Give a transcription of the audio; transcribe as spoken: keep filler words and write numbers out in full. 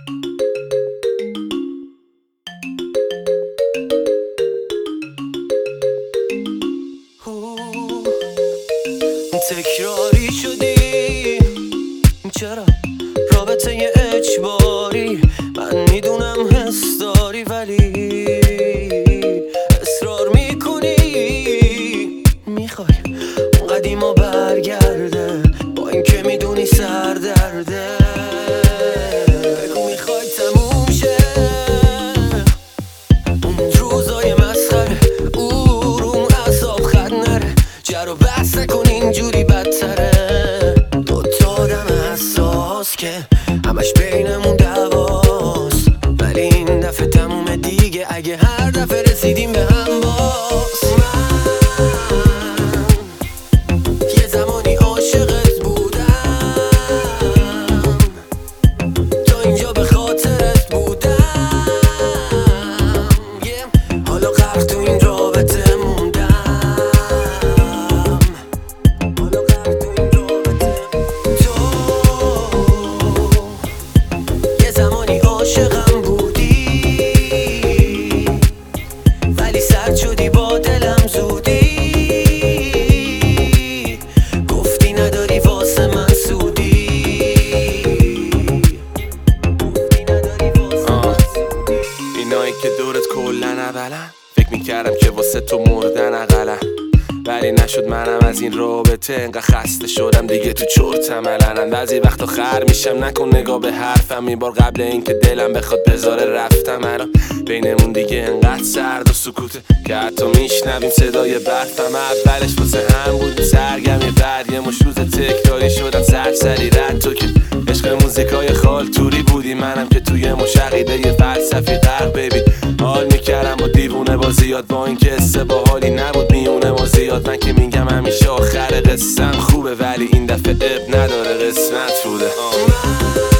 تکراری شدی چرا رابطه یه اجباری؟ من میدونم حس داری ولی اصرار میکنی، میخوای اون قدیما برگرده با اینکه میدونی سر درده. بگو میخوای تموم شه اون روزای مسخره، اروم اعصاب خط نره، جر و بحث نکن اینجوری بدتره. دوتا آدم حساس که همش بینمون دعواست، ولی این دفعه تموم دیگه اگه هر دفعه رسیدیم به هم باز. من یه زمانی عاشقت بودم، تا اینجا به خاطرت بودم، yeah. حالا غرق تو این رابطه موندم، حالا غرق تو این رابطه. تو یه زمانی عاشقم بودی، ولی سرد شدی با دلم زودی، گفتی نداری واسه من سودی، گفتی نداری واسه من سودی. اینایی که دورت کلن اولن فکر میکردم که واسه تو مردن اقلن، ولی نشد. منم از این رابطه انقدر خسته شدم دیگه تو چرتم علنن. بعضی وقتا خر میشم نکن نگاه به حرفم، این بار قبل اینکه دلم بخواد بذاره رفتم. الان بینمون دیگه انقدر سرد و سکوته که حتی میشنویم صدای برفم. اولش واسه هم بودیم سرگرمی، بعد یه مش روز تکراری شدن سرسری رد. تو که عشق موزیکای خالتوری بودی، منم که توی مش عقیده یه فلسفی غرق. ببین حال میکردم با دیوونه بازی یاد، با این که حسه باحالی نبود میونه ما زیاد. من که میگم همیشه آخر قصم خوبه، ولی این دفعه اب نداره قسمت بوده.